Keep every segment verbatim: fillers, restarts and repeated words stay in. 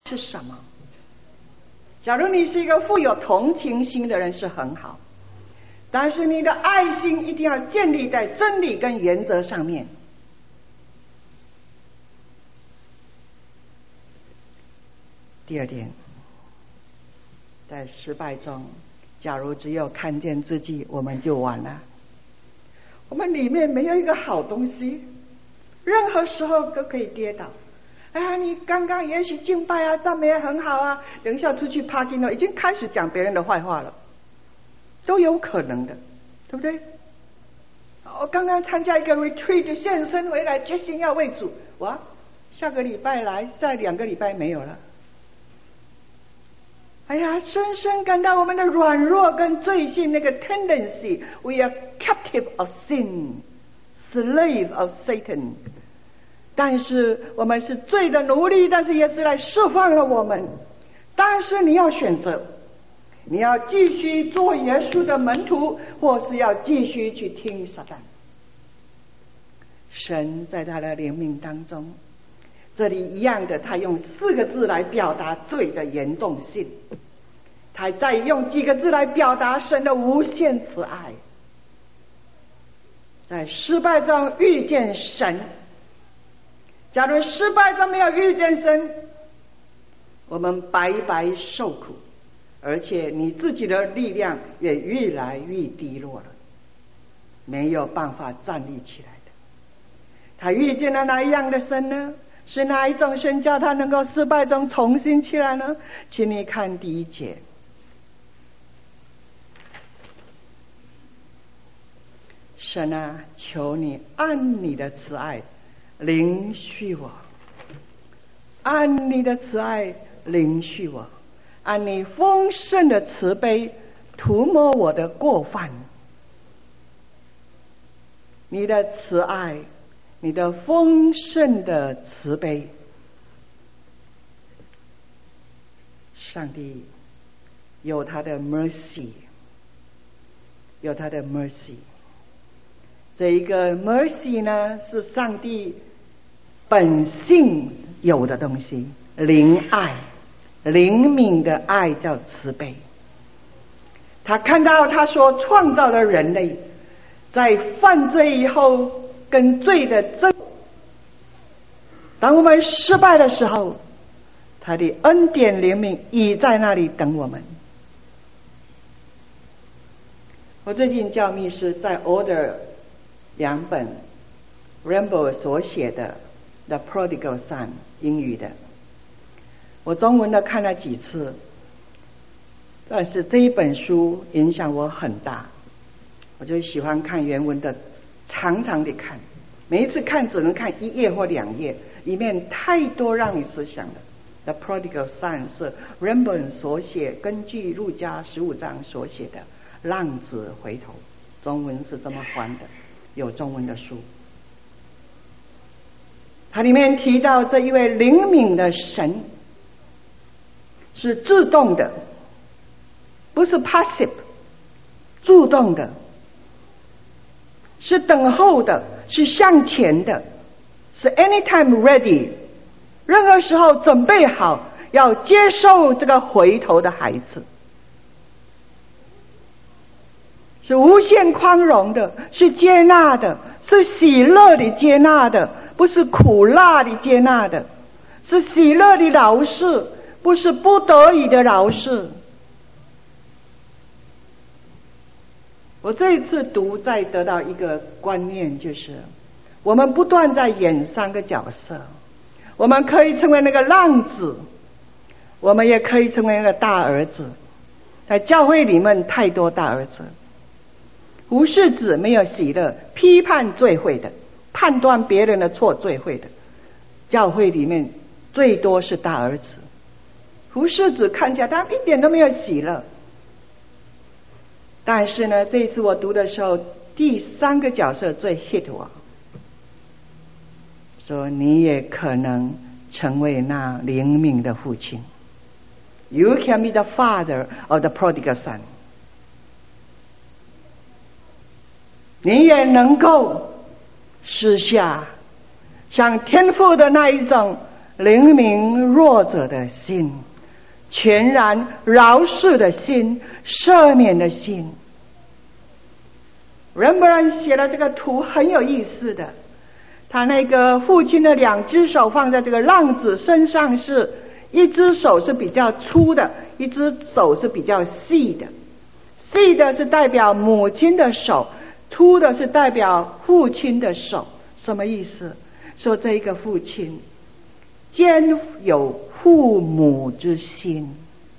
是什么？假如你是一个富有同情心的人是很好，但是你的爱心一定要建立在真理跟原则上面。第二点，在失败中，假如只有看见自己，我们就完了。我们里面没有一个好东西，任何时候都可以跌倒。哎呀，你刚刚也许敬拜啊，赞美也很好啊，等一下出去 parking 了，已经开始讲别人的坏话了，都有可能的，对不对？我刚刚参加一个 retreat 现身回来，决心要为主，哇，下个礼拜来，再两个礼拜没有了。哎呀，深深感到我们的软弱跟罪性那个 tendency， we are captive of sin, slave of Satan。但是我们是罪的奴隶，但是也是来释放了我们。但是你要选择，你要继续做耶稣的门徒，或是要继续去听撒旦。神在他的怜悯当中，这里一样的，他用四个字来表达罪的严重性，他再用几个字来表达神的无限慈爱。在失败中遇见神，假如失败中没有遇见神，我们白白受苦，而且你自己的力量也越来越低落了，没有办法站立起来的。他遇见了哪一样的神呢？是哪一种神叫他能够失败中重新起来呢？请你看第一节，神啊，求你按你的慈爱领续我，按你的慈爱领续我，按你丰盛的慈悲涂抹我的过犯。你的慈爱，你的丰盛的慈悲，上帝有他的 mercy， 有他的 mercy。 这一个 mercy 呢，是上帝本性有的东西，灵爱，灵敏的爱叫慈悲。他看到他所创造的人类在犯罪以后跟罪的争，当我们失败的时候，他的恩典怜悯已在那里等我们。我最近叫密师在 order 两本 Rainbow 所写的 The Prodigal Son 英语的，我中文的看了几次，但是这一本书影响我很大，我就喜欢看原文的，长长的看，每一次看只能看一页或两页，里面太多让你思想的。 The Prodigal Son 是 Rainbow 所写，根据路加十五章所写的浪子回头，中文是这么翻的，有中文的书。它里面提到这一位灵敏的神是自动的，不是 passive， 主动的，是等候的，是向前的，是 anytime ready， 任何时候准备好要接受这个回头的孩子，是无限宽容的，是接纳的，是喜乐的接纳的，不是苦辣的接纳的，是喜乐的饶恕，不是不得已的饶恕。我这一次读再得到一个观念，就是我们不断在演三个角色，我们可以成为那个浪子，我们也可以成为那个大儿子。在教会里面太多大儿子，无事子没有喜乐，批判最会的，判断别人的错最会的。教会里面最多是大儿子，无事子看起来他一点都没有喜乐。但是呢，这一次我读的时候，第三个角色最 hit 我，说你也可能成为那灵敏的父亲。You can be the father of the prodigal son。你也能够施下像天父的那一种怜悯弱者的心，全然饶恕的心，赦免的心。人不然写了这个图很有意思的，他那个父亲的两只手放在这个浪子身上，是一只手是比较粗的，一只手是比较细的。细的是代表母亲的手，粗的是代表父亲的手。什么意思？说这一个父亲兼有父母之心。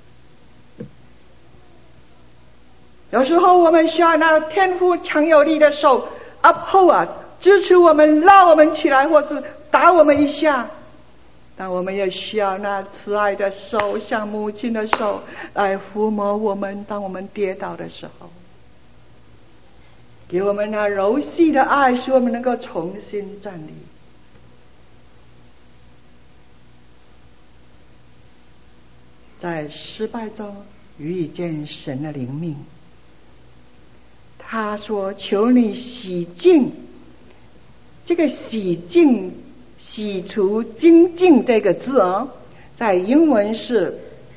有时候我们需要那天父强有力的手 uphold us， 支持我们，拉我们起来，或是打我们一下。但我们也需要那慈爱的手，像母亲的手来抚摸我们，当我们跌倒的时候，给我们那柔细的爱，使我们能够重新站立。在失败中遇见神的灵命，他说求你洗净，这个洗净洗除精进这个字哦，在英文是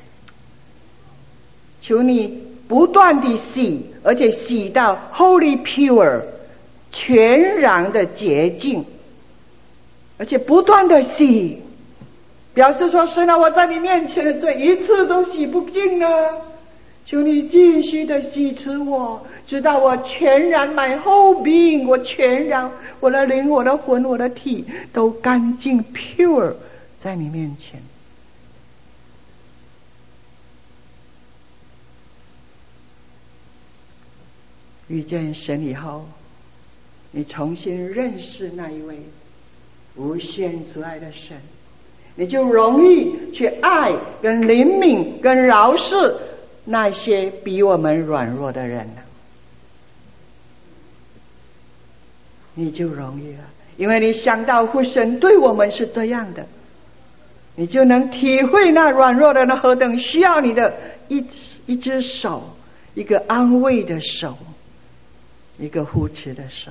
求你不断地洗，而且洗到 holy pure 全然的洁净，而且不断的洗，表示说神啊，我在你面前的罪一次都洗不净了，求你继续的洗除我，直到我全然 my whole being， 我全然，我的灵，我的魂，我的体都干净 pure 在你面前。遇见神以后，你重新认识那一位无限慈爱的神，你就容易去爱跟怜悯跟饶恕那些比我们软弱的人了，你就容易了，因为你想到父神对我们是这样的，你就能体会那软弱的人何等需要你的一一只手，一个安慰的手，一个扶持的手。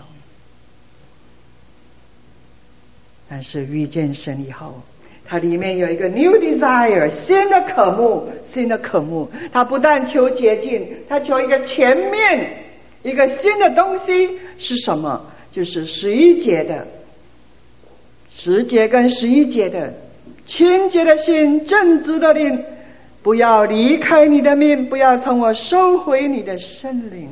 但是遇见神以后，它里面有一个 new desire， 新的渴慕，新的渴慕。它不但求洁净，它求一个前面一个新的东西是什么？就是十一节的十节跟十一节的清洁的心，正直的灵，不要离开你的命，不要从我收回你的圣灵。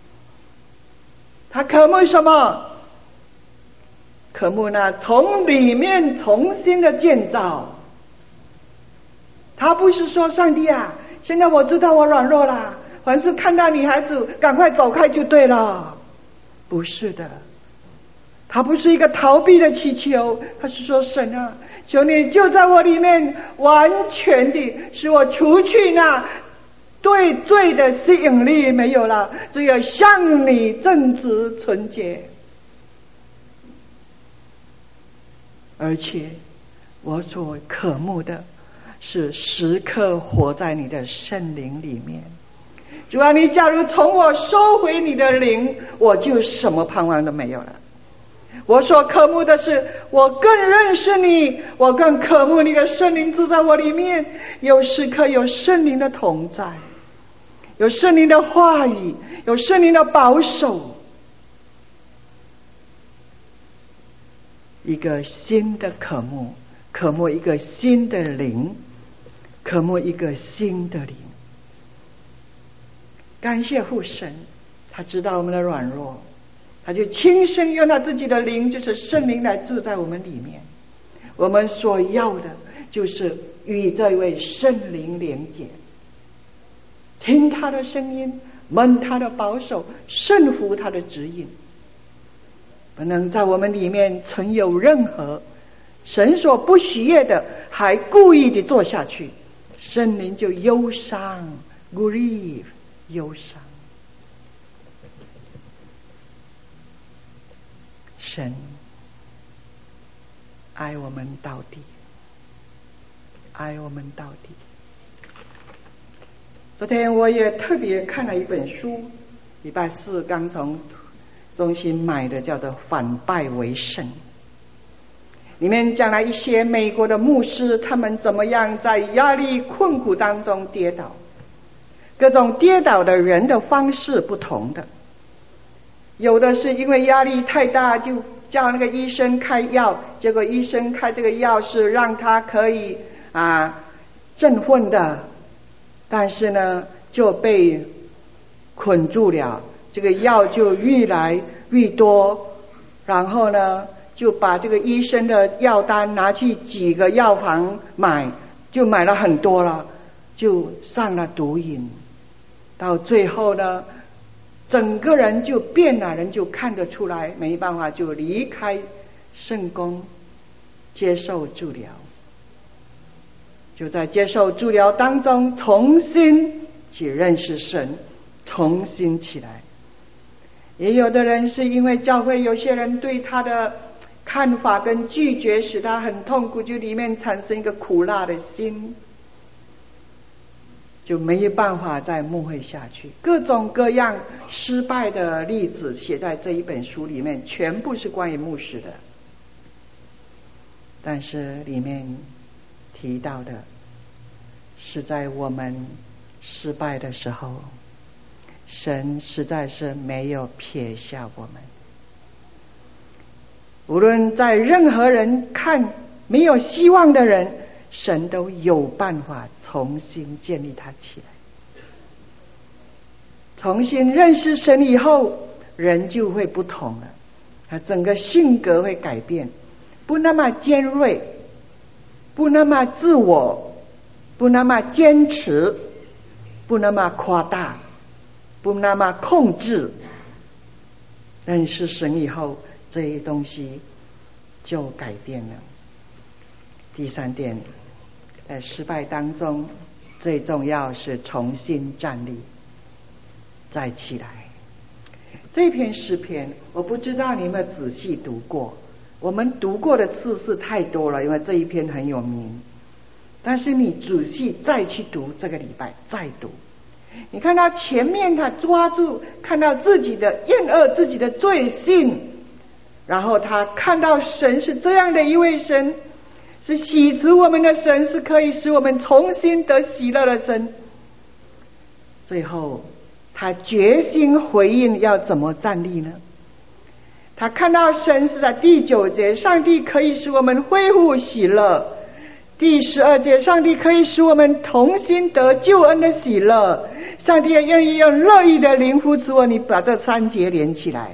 他渴慕什么？渴慕呢从里面重新的建造。他不是说上帝啊，现在我知道我软弱了，凡是看到女孩子赶快走开就对了。不是的，他不是一个逃避的祈求，他是说神啊，求你就在我里面完全的使我除去那对罪的吸引力没有了，只有向你正直纯洁。而且我所渴慕的是时刻活在你的圣灵里面。主啊，你假如从我收回你的灵，我就什么盼望都没有了。我所渴慕的是我更认识你，我更渴慕你的圣灵住在我里面，有时刻有圣灵的同在，有圣灵的话语，有圣灵的保守，一个新的渴慕，渴慕一个新的灵，渴慕一个新的灵。感谢父神，他知道我们的软弱，他就亲身用他自己的灵，就是圣灵来住在我们里面。我们所要的就是与这位圣灵连结，听他的声音，蒙他的保守，顺服他的指引，不能在我们里面存有任何神所不喜悦的，还故意的做下去，圣灵就忧伤 grieve 忧伤。神爱我们到底，爱我们到底。昨天我也特别看了一本书，礼拜四刚从中心买的，叫做《反败为胜》。 里面讲了一些美国的牧师，他们怎么样在压力困苦当中跌倒，各种跌倒的人的方式不同的，有的是因为压力太大就叫那个医生开药，结果医生开这个药是让他可以啊振奋的，但是呢就被捆住了，这个药就越来越多，然后呢就把这个医生的药单拿去几个药房买，就买了很多了，就上了毒瘾，到最后呢整个人就变了，人就看得出来，没办法就离开圣宫接受治疗，就在接受治疗当中重新去认识神，重新起来。也有的人是因为教会有些人对他的看法跟拒绝使他很痛苦，就里面产生一个苦辣的心，就没有办法再牧会下去。各种各样失败的例子写在这一本书里面，全部是关于牧师的，但是里面提到的是在我们失败的时候，神实在是没有撇下我们。无论在任何人看没有希望的人，神都有办法重新建立他起来。重新认识神以后，人就会不同了，他整个性格会改变，不那么尖锐，不那么自我，不那么坚持，不那么夸大，不那么控制。认识神以后，这些东西就改变了。第三点，在失败当中最重要是重新站立再起来。这篇诗篇我不知道你有没有仔细读过，我们读过的次数太多了，因为这一篇很有名，但是你仔细再去读，这个礼拜再读，你看到前面他抓住看到自己的厌恶，自己的罪性，然后他看到神是这样的一位神，是洗除我们的神，是可以使我们重新得喜乐的神。最后他决心回应要怎么站立呢？他看到神是在第九节，上帝可以使我们恢复喜乐；第十二节，上帝可以使我们同心得救恩的喜乐。上帝也愿意用乐意的灵扶持我。你把这三节连起来，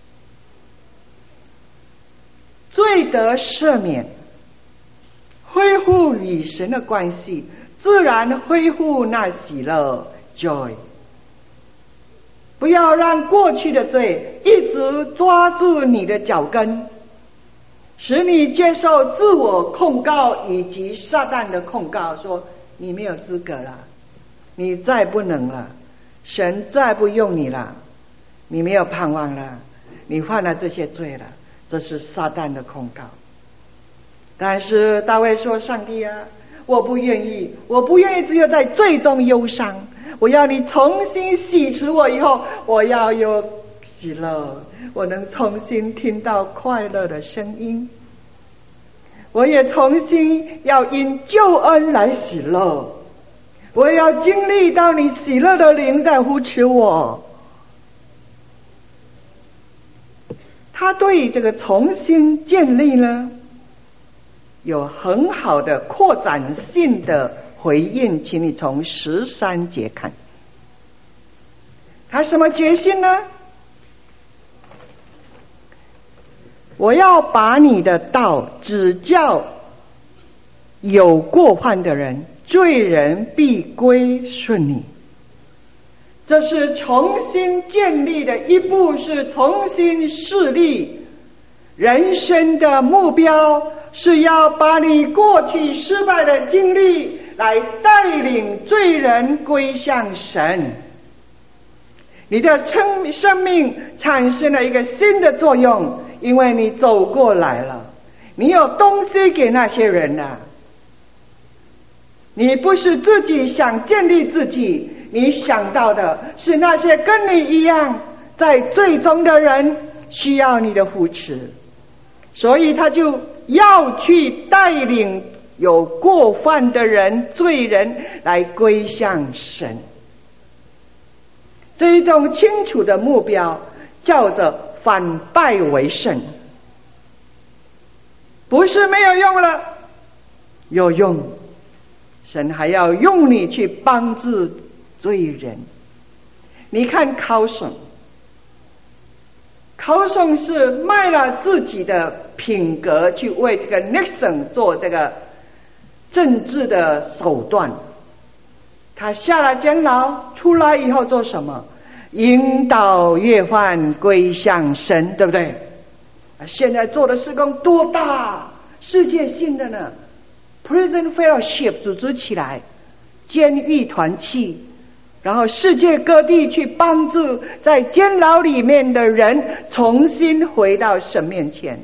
罪得赦免，恢复与神的关系，自然恢复那喜乐 joy。 不要让过去的罪一直抓住你的脚跟，使你接受自我控告以及撒旦的控告，说你没有资格了，你再不能了，神再不用你了，你没有盼望了，你犯了这些罪了，这是撒旦的控告。但是大卫说，上帝啊，我不愿意，我不愿意只有在罪中忧伤，我要你重新洗除我以后，我要有喜乐，我能重新听到快乐的声音，我也重新要因救恩来喜乐，我也要经历到你喜乐的灵在扶持我。他对这个重新建立呢，有很好的扩展性的回应，请你从十三节看。他什么决心呢？我要把你的道指教有过犯的人，罪人必归顺你。这是重新建立的一步，是重新设立人生的目标，是要把你过去失败的经历来带领罪人归向神。你的生命产生了一个新的作用，因为你走过来了，你有东西给那些人了。你不是自己想建立自己，你想到的是那些跟你一样在罪中的人需要你的扶持，所以他就要去带领有过犯的人、罪人来归向神。这一种清楚的目标叫做反败为胜。不是没有用了，有用，神还要用你去帮助罪人。你看考松，考松是卖了自己的品格去为这个 Nixon 做这个政治的手段。他下了监牢出来以后做什么？引导约翰归向神，对不对？现在做的事工多大，世界性的呢？ Prison Fellowship 组织起来，监狱团契，然后世界各地去帮助在监牢里面的人重新回到神面前。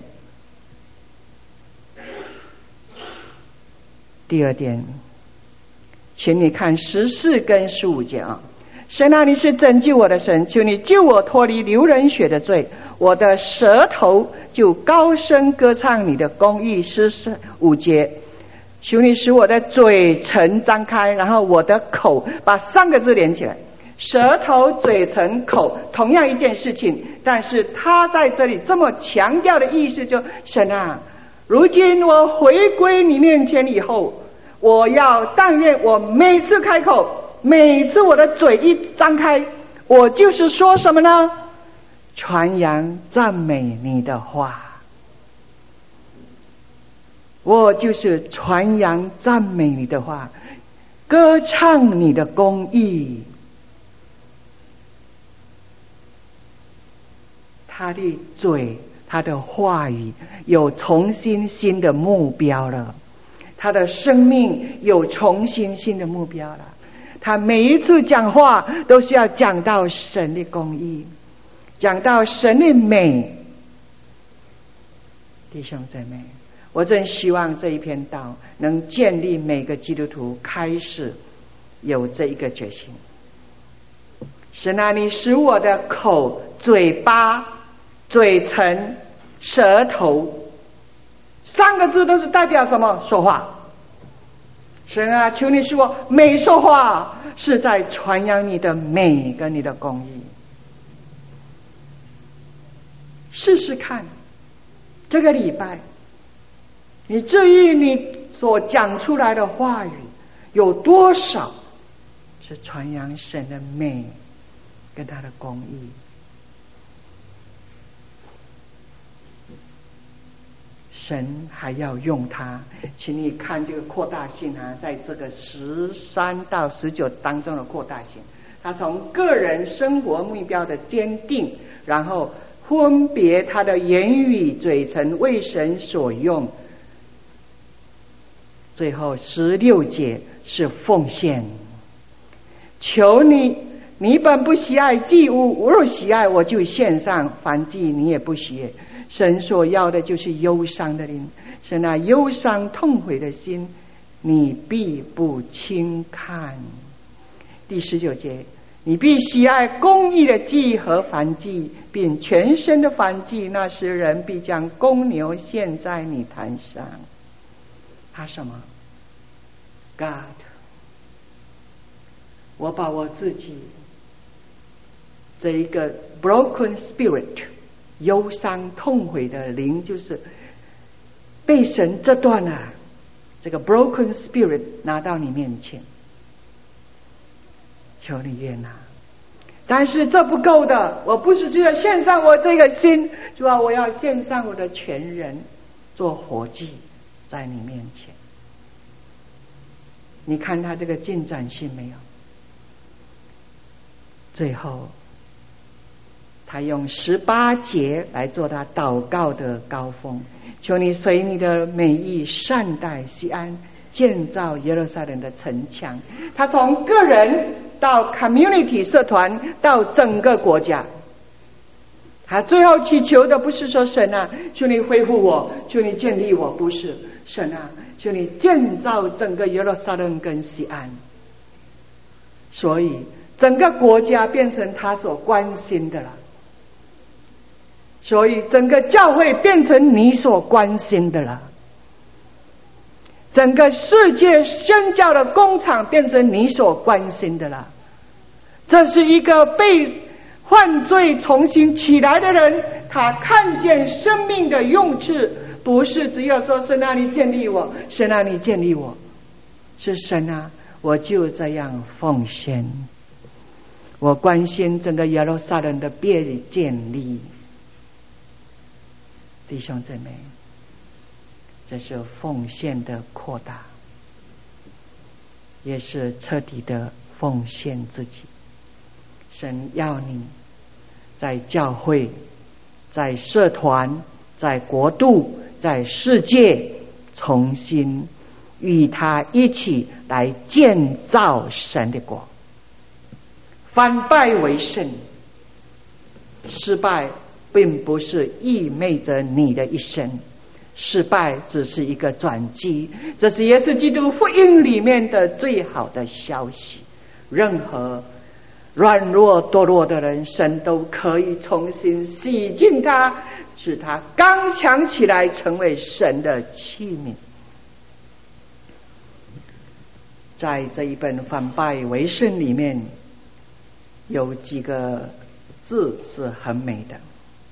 第二点，请你看十四跟十五节啊。神啊，你是拯救我的神，求你救我脱离流人血的罪，我的舌头就高声歌唱你的公义。十五节，求你使我的嘴唇张开，然后我的口，把三个字连起来，舌头、嘴唇、口，同样一件事情，但是他在这里这么强调的意思就，神啊，如今我回归你面前以后，我要但愿我每次开口，每次我的嘴一张开，我就是说什么呢？传扬赞美你的话，我就是传扬赞美你的话，歌唱你的公义。他的嘴，他的话语有重新新的目标了，他的生命有重新新的目标了。他每一次讲话都是要讲到神的公义，讲到神的美。弟兄姊妹，我真希望这一篇道能建立每个基督徒开始有这一个决心。神啊，你使我的口、嘴巴、嘴唇、舌头，三个字都是代表什么？说话。神啊，求你使我每说话是在传扬你的美跟你的公义。试试看，这个礼拜你至于你所讲出来的话语有多少是传扬神的美跟他的公义？神还要用它，请你看这个扩大性啊，在这个十三到十九当中的扩大性，他从个人生活目标的坚定，然后分别他的言语嘴唇为神所用，最后十六节是奉献。求你，你本不喜爱祭物，我若喜爱，我就献上；燔祭你也不喜悦。神所要的就是忧伤的灵，神那忧伤痛悔的心，你必不轻看。第十九节，你必喜爱公义的祭和燔祭，并全身的燔祭，那时人必将公牛献在你坛上。他什么 ？God， 我把我自己这一个 broken spirit，忧伤痛悔的灵，就是被神这段啊，这个 broken spirit 拿到你面前，求你悦纳。但是这不够的，我不是只有献上我这个心，主啊，我要献上我的全人做活祭在你面前。你看他这个进展性没有？最后他用十八节来做他祷告的高峰，求你随你的美意善待西安，建造耶路撒冷的城墙。他从个人到 community 社团到整个国家，他最后祈求的不是说神啊，求你恢复我，求你建立我，不是，神啊，求你建造整个耶路撒冷跟西安。所以整个国家变成他所关心的了，所以整个教会变成你所关心的了。 整个世界宣教的工厂变成你所关心的了。这是一个被犯罪重新起来的人，他看见生命的用处，不是只有说神啊你建立我，神啊你建立我，是神啊我就这样奉献，我关心整个耶路撒冷的被建立。弟兄姊妹，这是奉献的扩大，也是彻底的奉献自己。神要你在教会，在社团，在国度，在世界，重新与他一起来建造神的国。反败为胜，失败并不是意味着你的一生，失败只是一个转机。这是耶稣基督福音里面的最好的消息。任何软弱堕落的人，神都可以重新洗净他，使他刚强起来，成为神的器皿。在这一本反败为胜里面，有几个字是很美的，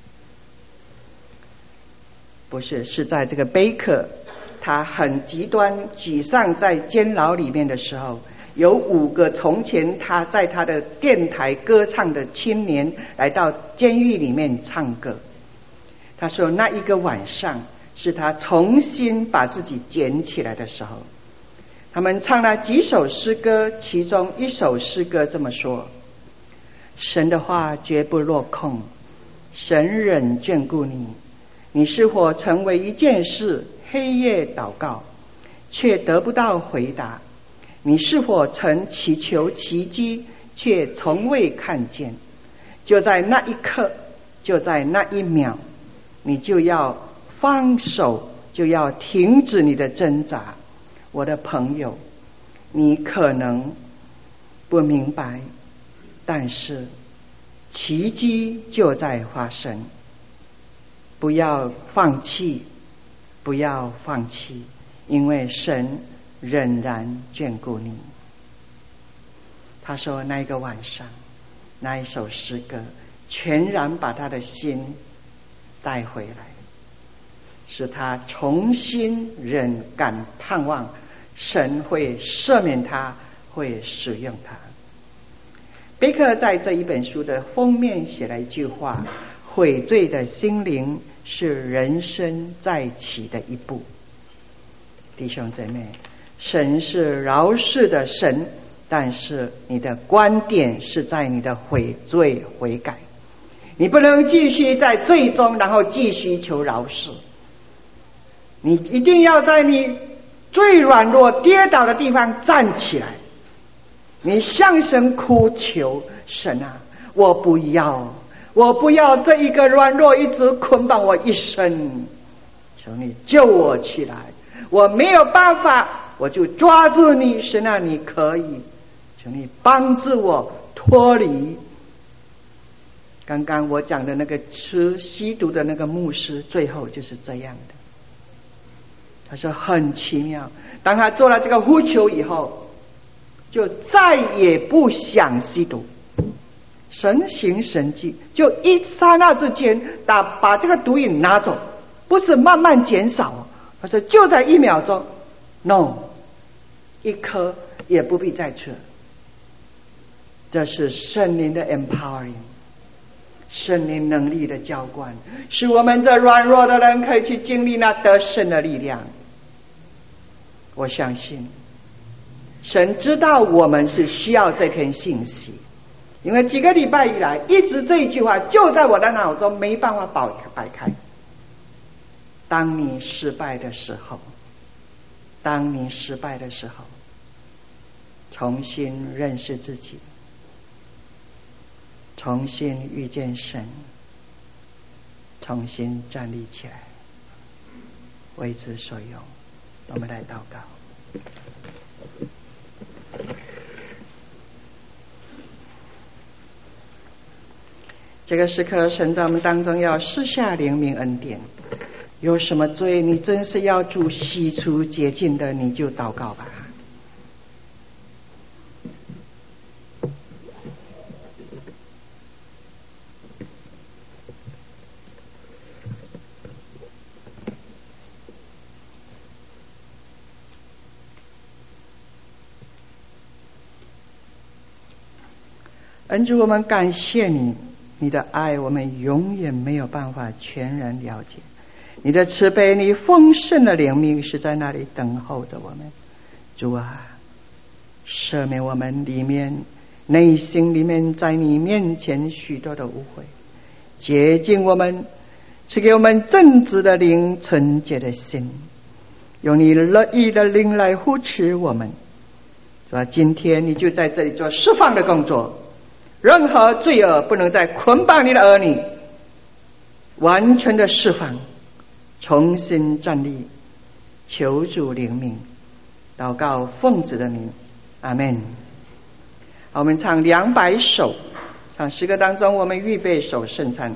不是是在这个贝克他很极端沮丧在监牢里面的时候，有五个从前他在他的电台歌唱的青年来到监狱里面唱歌。他说那一个晚上是他重新把自己捡起来的时候。他们唱了几首诗歌，其中一首诗歌这么说：神的话绝不落空，神仍眷顾你。你是否曾为一件事黑夜祷告，却得不到回答？你是否曾祈求奇迹，却从未看见？就在那一刻，就在那一秒，你就要放手，就要停止你的挣扎。我的朋友，你可能不明白，但是奇迹就在发生。不要放弃，不要放弃，因为神仍然眷顾你。他说那一个晚上，那一首诗歌全然把他的心带回来，使他重新仍敢盼望神会赦免他，会使用他。贝克在这一本书的封面写了一句话：悔罪的心灵是人生再起的一步。弟兄姊妹，神是饶恕的神，但是你的观点是在你的悔罪悔改，你不能继续在罪中然后继续求饶恕，你一定要在你最软弱跌倒的地方站起来，你向神哭求，神啊，我不要我不要这一个软弱一直捆绑我一生，求你救我起来，我没有办法，我就抓住你，神啊，你可以，求你帮助我脱离。刚刚我讲的那个吃吸毒的那个牧师，最后就是这样的。他说很奇妙，当他做了这个呼求以后，就再也不想吸毒，神行神迹，就一刹那之间把把这个毒瘾拿走，不是慢慢减少，他说就在一秒钟 ，no， 一颗也不必再吃。这是圣灵的 empowering， 圣灵能力的浇灌，使我们这软弱的人可以去经历那得胜的力量。我相信神知道我们是需要这篇信息，因为几个礼拜以来一直这一句话就在我的脑中没办法摆开。当你失败的时候，当你失败的时候，重新认识自己，重新遇见神，重新站立起来，为之所用。我们来祷告。这个时刻，神在我们当中要施下怜悯恩典， 有什么罪你真是要主洗除洁净的，你就祷告吧。恩主，我们感谢你，你的爱我们永远没有办法全然了解，你的慈悲，你丰盛的怜悯是在那里等候着我们。主啊，赦免我们里面内心里面在你面前许多的误会，洁净我们，赐给我们正直的灵，纯洁的心，用你乐意的灵来扶持我们。主啊，今天你就在这里做释放的工作，任何罪恶不能再捆绑你的儿女，完全的释放，重新站立，求主怜悯，祷告奉子的名，阿们。我们唱两百首，唱诗歌当中我们预备首圣餐。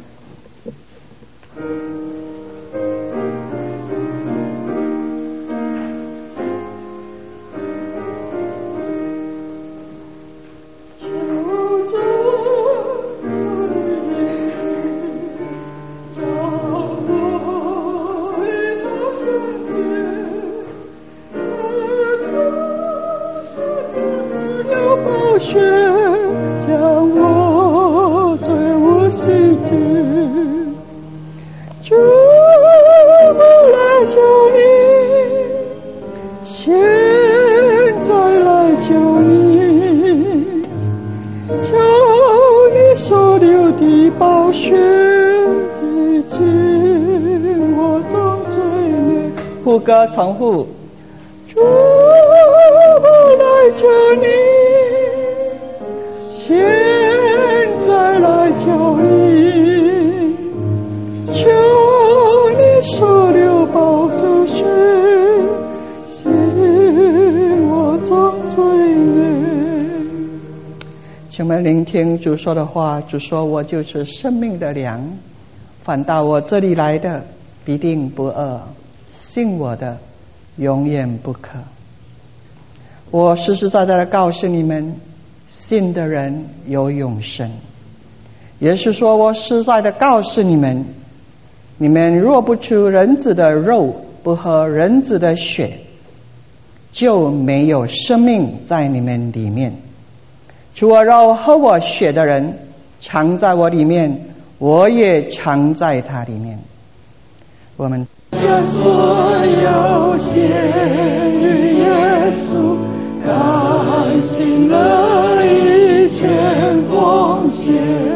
副歌重复，主，我来求你，现在来求你，求你收留宝珠血，洗我众罪孽。请们聆听主说的话，主说，我就是生命的粮，反到我这里来的必定不饿，信我的永远不渴。我实实在在的告诉你们，信的人有永生。也是说，我实在的告诉你们，你们若不吃人子的肉，不喝人子的血，就没有生命在你们里面。吃我肉喝我血的人藏在我里面，我也藏在他里面。我们将所有献于耶稣，甘心乐意全奉献。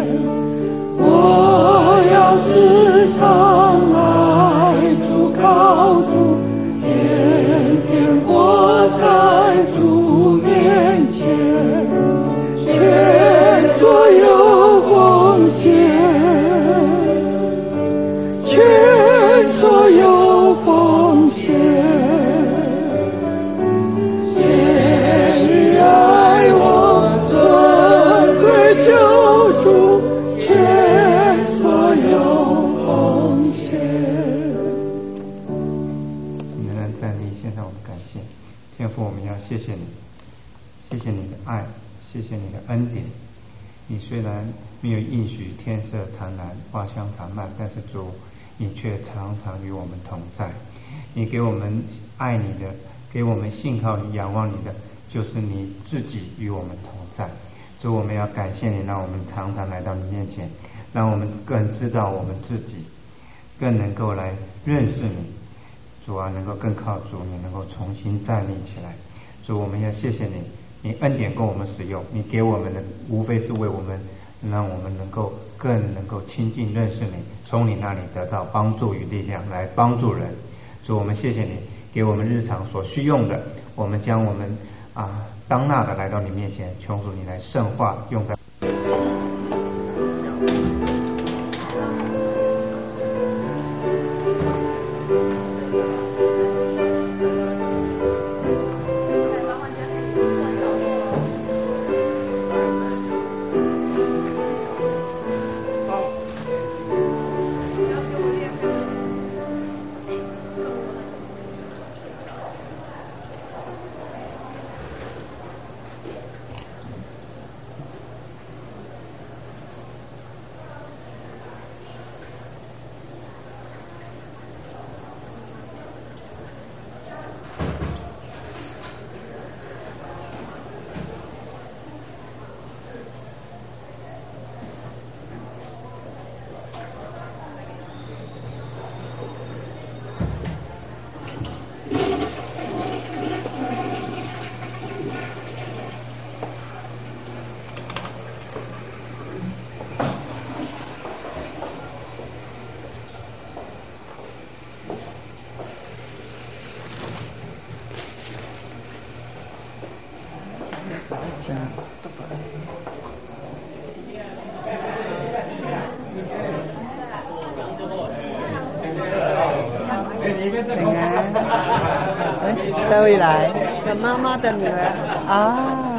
我要时常爱主靠主，天天活在主面前，全所有奉献，全所有奉献，献于爱我尊贵救主，全所有奉献。 我们来站立，献上我们感谢。天父，我们要谢谢你，谢谢你的爱，谢谢你的恩典。你虽然没有应许天色常蓝，花香常漫，但是主，你却常常与我们同在。你给我们爱你的，给我们信靠你、仰望你的，就是你自己与我们同在。主，我们要感谢你，让我们常常来到你面前，让我们更知道我们自己，更能够来认识你。主啊，能够更靠主，你能够重新站立起来。主，我们要谢谢你，你恩典供我们使用，你给我们的无非是为我们，让我们能够更能够亲近认识你，从你那里得到帮助与力量来帮助人。主，我们谢谢你给我们日常所需用的，我们将我们啊当纳的来到你面前，求主你来圣化用在平安，都会来， 是妈妈的女儿啊。